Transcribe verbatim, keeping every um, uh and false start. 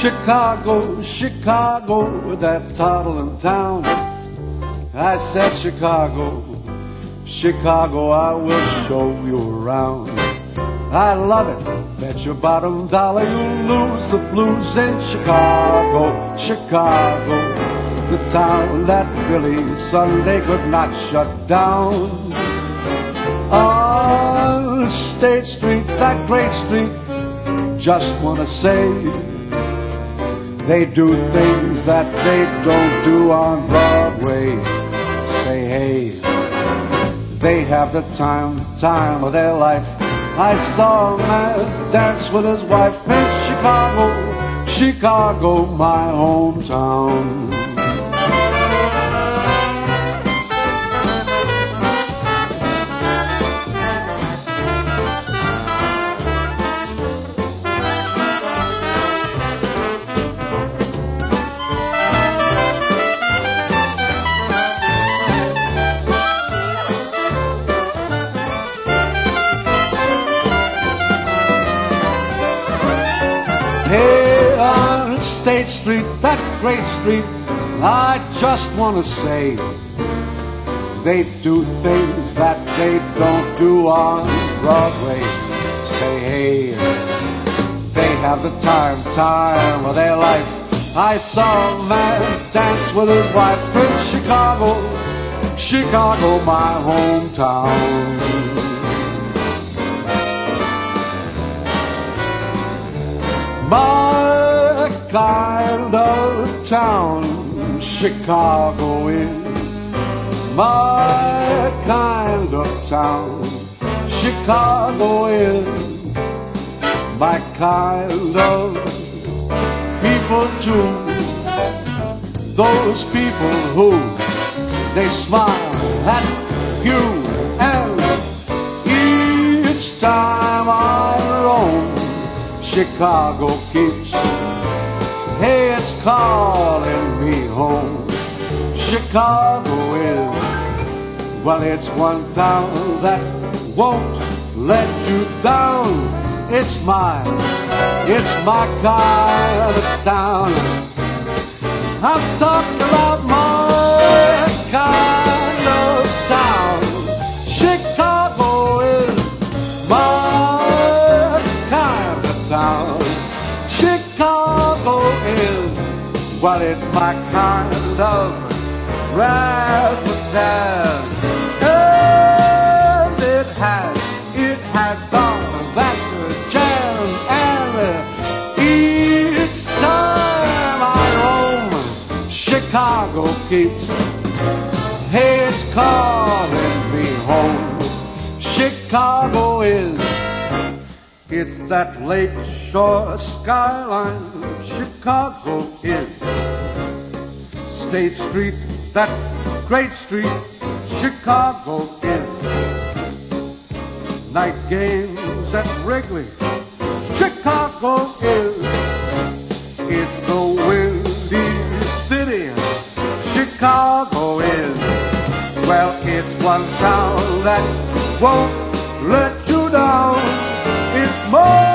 Chicago, Chicago, that toddling town. I said Chicago, Chicago, I will show you around. I love it, bet your bottom dollar you'll lose the blues in Chicago, Chicago, the town that Billy Sunday could not shut down. On State Street, that great street, just wanna say, they do things that they don't do on Broadway. Say hey, they have the time, time of their life. I saw a man dance with his wife in Chicago, Chicago, my hometown. Hey, on State Street, that great street, I just want to say, they do things that they don't do on Broadway. Say hey, they have the time, time of their life. I saw a man dance with his wife in Chicago, Chicago, my hometown. My kind of town, Chicago is. My kind of town, Chicago is. My kind of people too. Those people who, they smile at you, and each time I roam, Chicago keeps, hey, it's calling me home. Chicago is, well, it's one town that won't let you down. It's mine, it's my kind of town. I'm talking about my kind of town. Chicago is my kind of town. Chicago is, well, it's my kind of razzmatazz. And it has, it has all that jazz. And each time I roam, Chicago keeps, hey, it's calling me home. Chicago is, it's that lakeshore skyline. Chicago is. State Street, that great street. Chicago is. Night games at Wrigley. Chicago is. It's the windy city. Chicago is. Well, it's one town that won't let you down. It's more